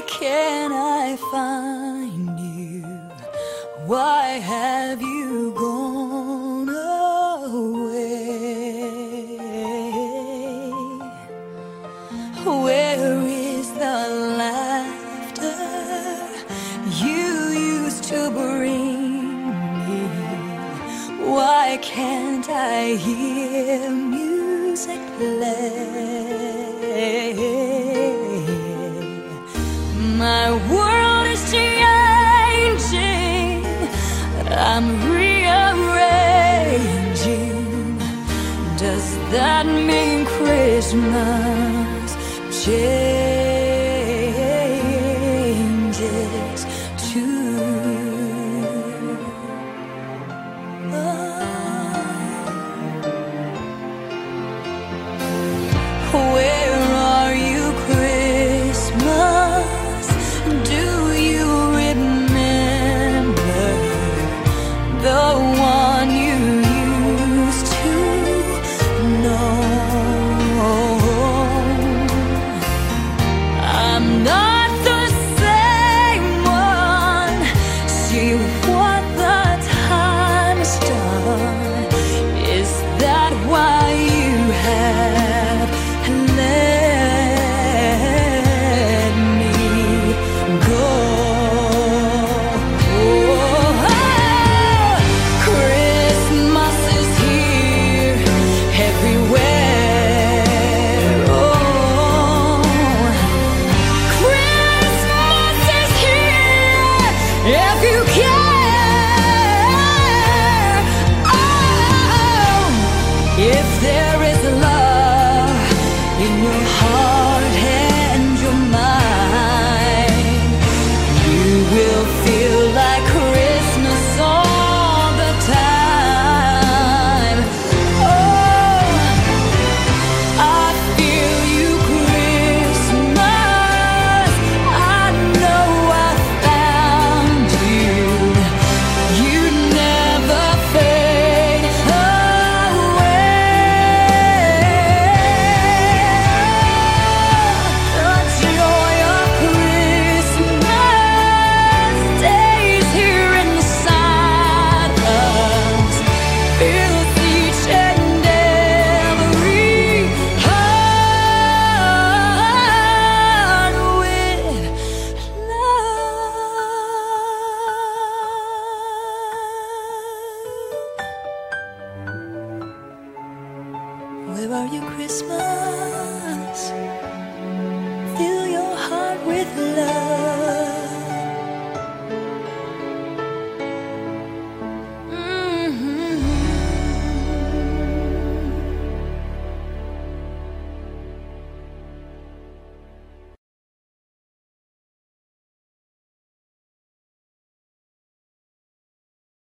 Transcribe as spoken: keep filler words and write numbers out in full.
can't I find you? Why have you gone away? Where is the laughter you used to bring me? Why can't I hear music play? My world is changing, I'm rearranging. Does that mean Christmas changes too? Oh. Where are you, Christmas? Do you remember the one you used to know? I'm not the same one. See what the time's done. Is that why you have let me go? Christmas is here everywhere. Oh, Christmas is here if you care. Oh, if there is love in your heart,